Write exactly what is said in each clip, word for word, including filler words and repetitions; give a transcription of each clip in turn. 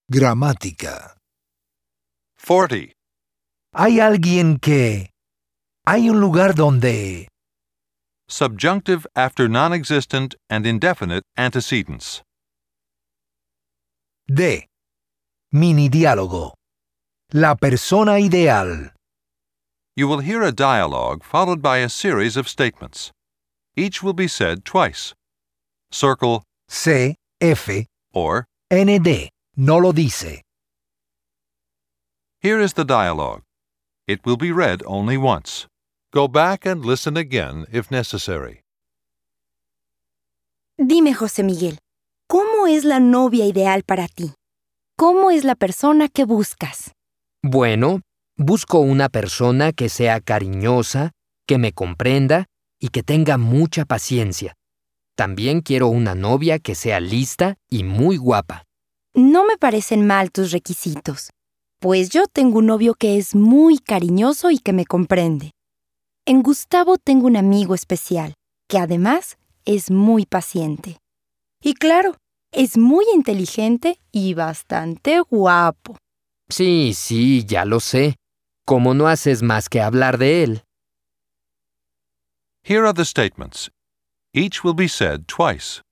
Gramática. forty. Hay alguien que... Hay un lugar donde... Subjunctive after non-existent and indefinite antecedents. D. Mini diálogo. La persona ideal. You will hear a dialogue followed by a series of statements. Each will be said twice. Circle C, F, or N, D. No lo dice. here is the dialogue. It will be read only once. Go back and listen again if necessary. Dime, José Miguel, ¿cómo es la novia ideal para ti? ¿Cómo es la persona que buscas? Bueno, busco una persona que sea cariñosa, que me comprenda y que tenga mucha paciencia. También quiero una novia que sea lista y muy guapa. No me parecen mal tus requisitos, pues yo tengo un novio que es muy cariñoso y que me comprende. En Gustavo tengo un amigo especial, que además es muy paciente. Y claro, es muy inteligente y bastante guapo. Sí, sí, ya lo sé. Como no haces más que hablar de él. Here are the statements. Each will be said twice.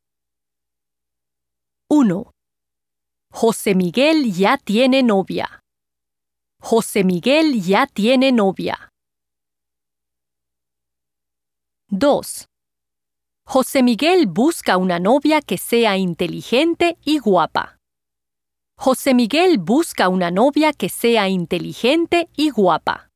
uno. José Miguel ya tiene novia. José Miguel ya tiene novia. dos. José Miguel busca una novia que sea inteligente y guapa. José Miguel busca una novia que sea inteligente y guapa.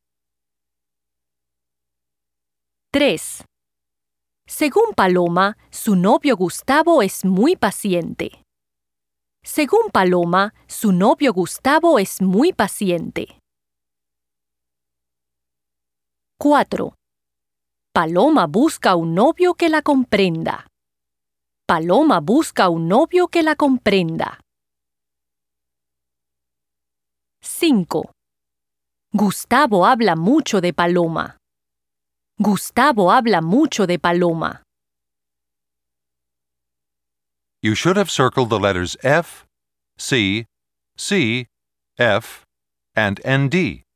tres. Según Paloma, su novio Gustavo es muy paciente. Según Paloma, su novio Gustavo es muy paciente. cuatro. Paloma busca un novio que la comprenda. Paloma busca un novio que la comprenda. cinco. Gustavo habla mucho de Paloma. Gustavo habla mucho de Paloma. You should have circled the letters F, C, C, F, and N D.